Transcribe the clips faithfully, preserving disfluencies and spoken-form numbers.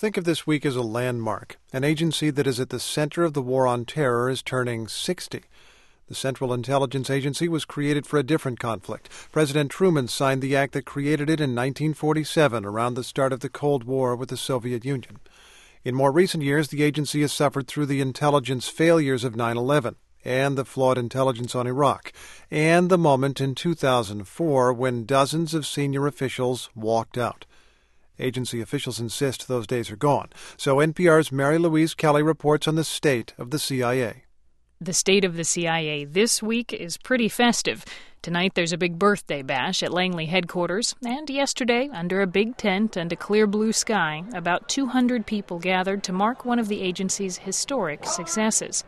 Think of this week as a landmark. An agency that is at the center of the war on terror is turning sixty. The Central Intelligence Agency was created for a different conflict. President Truman signed the act that created it in nineteen forty-seven, around the start of the Cold War with the Soviet Union. In more recent years, the agency has suffered through the intelligence failures of nine eleven and the flawed intelligence on Iraq, and the moment in two thousand four when dozens of senior officials walked out. Agency officials insist those days are gone. So N P R's Mary Louise Kelly reports on the state of the C I A. The state of the C I A this week is pretty festive. Tonight there's a big birthday bash at Langley headquarters, and yesterday, under a big tent and a clear blue sky, about two hundred people gathered to mark one of the agency's historic successes.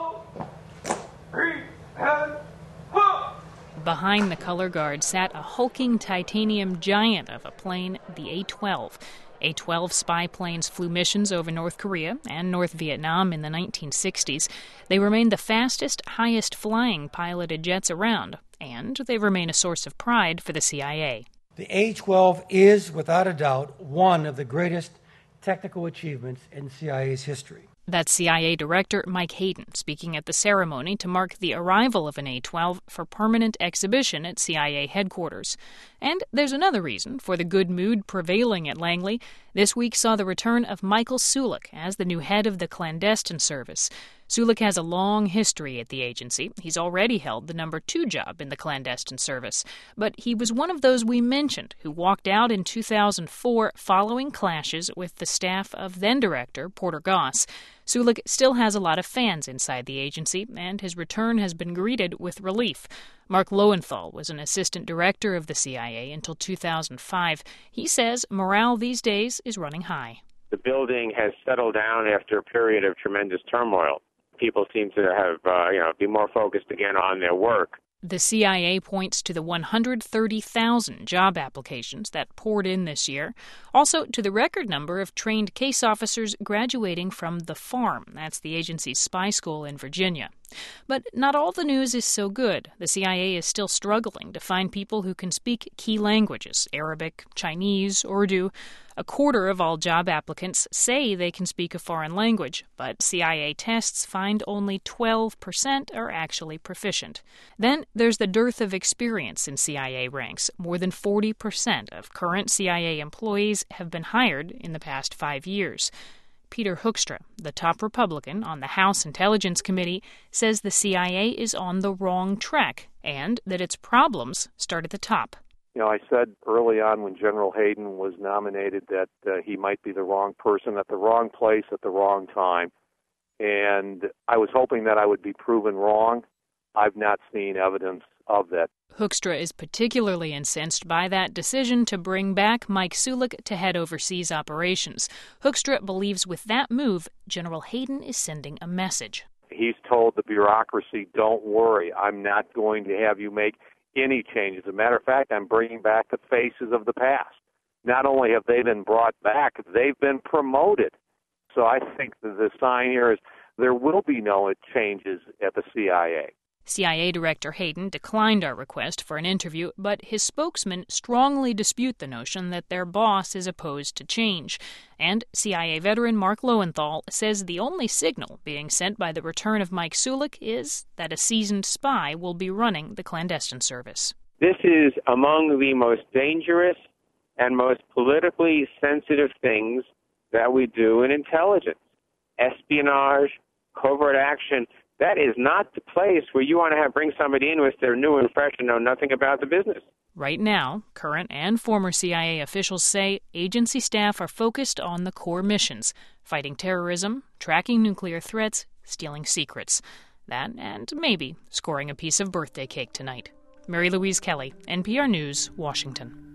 Behind the color guard sat a hulking titanium giant of a plane, the A twelve. A twelve spy planes flew missions over North Korea and North Vietnam in the nineteen sixties. They remain the fastest, highest-flying piloted jets around, and they remain a source of pride for the C I A. The A twelve is, without a doubt, one of the greatest technical achievements in C I A's history. That's C I A Director Mike Hayden speaking at the ceremony to mark the arrival of an A twelve for permanent exhibition at C I A headquarters. And there's another reason for the good mood prevailing at Langley. This week saw the return of Michael Sulik as the new head of the clandestine service. Sulik has a long history at the agency. He's already held the number two job in the clandestine service. But he was one of those we mentioned who walked out in two thousand four following clashes with the staff of then-director Porter Goss. Sulik still has a lot of fans inside the agency, and his return has been greeted with relief. Mark Lowenthal was an assistant director of the C I A until two thousand five. He says morale these days is running high. The building has settled down after a period of tremendous turmoil. People seem to have, uh, you know, be more focused again on their work. The C I A points to the one hundred thirty thousand job applications that poured in this year, also to the record number of trained case officers graduating from the Farm. That's the agency's spy school in Virginia. But not all the news is so good. The C I A is still struggling to find people who can speak key languages, Arabic, Chinese, Urdu. A quarter of all job applicants say they can speak a foreign language, but C I A tests find only twelve percent are actually proficient. Then there's the dearth of experience in C I A ranks. More than forty percent of current C I A employees have been hired in the past five years. Peter Hoekstra, the top Republican on the House Intelligence Committee, says the C I A is on the wrong track and that its problems start at the top. You know, I said early on when General Hayden was nominated that uh, he might be the wrong person at the wrong place at the wrong time. And I was hoping that I would be proven wrong. I've not seen evidence of that. Hoekstra is particularly incensed by that decision to bring back Mike Sulik to head overseas operations. Hoekstra believes with that move, General Hayden is sending a message. He's told the bureaucracy, don't worry, I'm not going to have you make any changes. As a matter of fact, I'm bringing back the faces of the past. Not only have they been brought back, they've been promoted. So I think that the sign here is there will be no changes at the C I A. C I A Director Hayden declined our request for an interview, but his spokesmen strongly dispute the notion that their boss is opposed to change. And C I A veteran Mark Lowenthal says the only signal being sent by the return of Mike Sulik is that a seasoned spy will be running the clandestine service. This is among the most dangerous and most politically sensitive things that we do in intelligence. Espionage, covert action. That is not the place where you want to have bring somebody in with their new and fresh and know nothing about the business. Right now, current and former C I A officials say agency staff are focused on the core missions, fighting terrorism, tracking nuclear threats, stealing secrets. That and maybe scoring a piece of birthday cake tonight. Mary Louise Kelly, N P R News, Washington.